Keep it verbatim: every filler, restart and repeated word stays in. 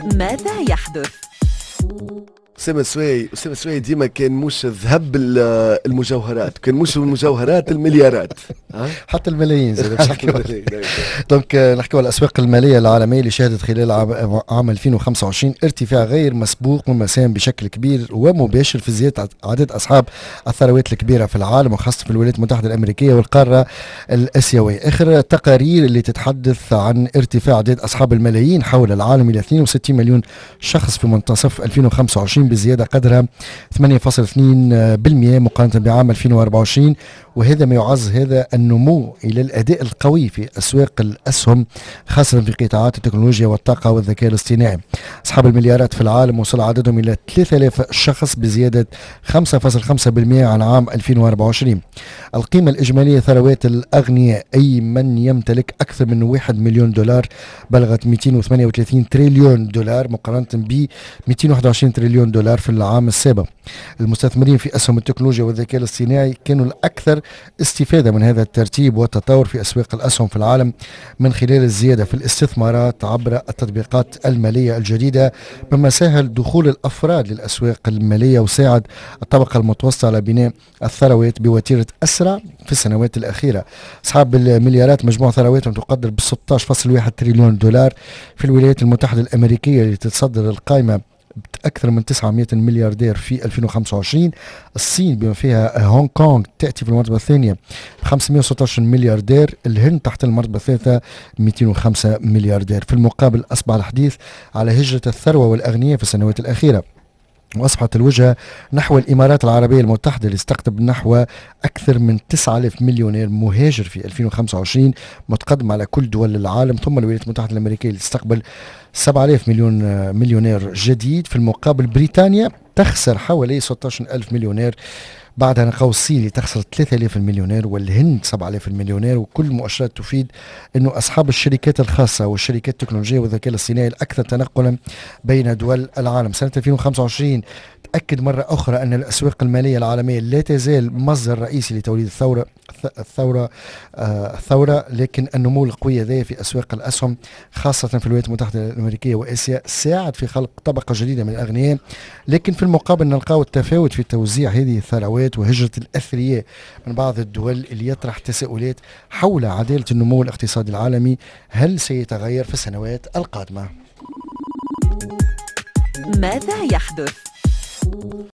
ماذا يحدث؟ أسامة سوي أسامة سوي ديما كان مش ذهب ال- المجوهرات، كان مش المجوهرات المليارات، ها؟ حتى الملايين زي باش نحكي. الملايين، نعم. دونك نحكي على الاسواق الماليه العالميه اللي شهدت خلال عام عام ألفين وخمسة وعشرين ارتفاع غير مسبوق مما ساهم بشكل كبير ومباشر في زياده عدد اصحاب الثروات الكبيره في العالم وخاصه في الولايات المتحده الامريكيه والقاره الاسيويه. اخر التقارير اللي تتحدث عن ارتفاع عدد اصحاب الملايين حول العالم الى اثنين وستين مليون شخص في منتصف ألفين وخمسة وعشرين بزياده قدرها ثمانية فاصلة اثنين بالمئة مقارنه بعام ألفين وأربعة وعشرين، وهذا ما يعز هذا النمو الى الاداء القوي في اسواق الاسهم خاصه في قطاعات التكنولوجيا والطاقه والذكاء الاصطناعي. اصحاب المليارات في العالم وصل عددهم الى ثلاثة آلاف شخص بزياده خمسة فاصلة خمسة بالمئة عن عام ألفين وأربعة وعشرين. القيمه الاجماليه ثروات الاغنياء اي من يمتلك اكثر من واحد مليون دولار بلغت مئتين وثمانية وثلاثين تريليون دولار مقارنه ب مئتين وواحد وعشرين تريليون دولار في العام السابق. المستثمرين في اسهم التكنولوجيا والذكاء الاصطناعي كانوا الاكثر استفاده من هذا الترتيب والتطور في اسواق الاسهم في العالم من خلال الزياده في الاستثمارات عبر التطبيقات الماليه الجديده، مما سهل دخول الافراد للاسواق الماليه وساعد الطبقه المتوسطه على بناء الثروات بوتيره اسرع في السنوات الاخيره. اصحاب المليارات مجموع ثرواتهم تقدر ب ستة عشر فاصلة واحد تريليون دولار في الولايات المتحده الامريكيه اللي تتصدر القائمه أكثر من تسعمئة ملياردير في ألفين وخمسة وعشرين. الصين بما فيها هونغ كونغ تأتي في المرتبة الثانية ب خمسمئة وستة عشر ملياردير، الهند تحت المرتبة الثالثة مئتين وخمسة ملياردير. في المقابل أصبح الحديث على هجرة الثروة والأغنياء في السنوات الأخيرة، وأصبحت الوجهة نحو الإمارات العربية المتحدة اللي استقطب نحو أكثر من تسعة آلاف مليونير مهاجر في ألفين وخمسة وعشرين متقدم على كل دول العالم، ثم الولايات المتحدة الأمريكية اللي تستقبل سبعة آلاف مليون مليونير جديد. في المقابل بريطانيا تخسر حوالي ستة عشر ألف مليونير، بعدها نلقاو الصين اللي تخسر ثلاثة آلاف المليونير والهند سبعة آلاف المليونير، وكل المؤشرات تفيد انه اصحاب الشركات الخاصه والشركات التكنولوجيه والذكاء الاصطناعي الاكثر تنقلا بين دول العالم. سنه ألفين وخمسة وعشرين تأكد مرة أخرى أن الأسواق المالية العالمية لا تزال مصدر رئيسي لتوليد الثورة الثورة آه الثورة لكن النمو القوي ذا في أسواق الأسهم خاصة في الولايات المتحدة الأمريكية وآسيا ساعد في خلق طبقة جديدة من الأغنياء، لكن في المقابل نلقاو التفاوت في توزيع هذه الثروات وهجرة الأثرياء من بعض الدول اللي يطرح تساؤلات حول عدالة النمو الاقتصادي العالمي. هل سيتغير في السنوات القادمة؟ ماذا يحدث؟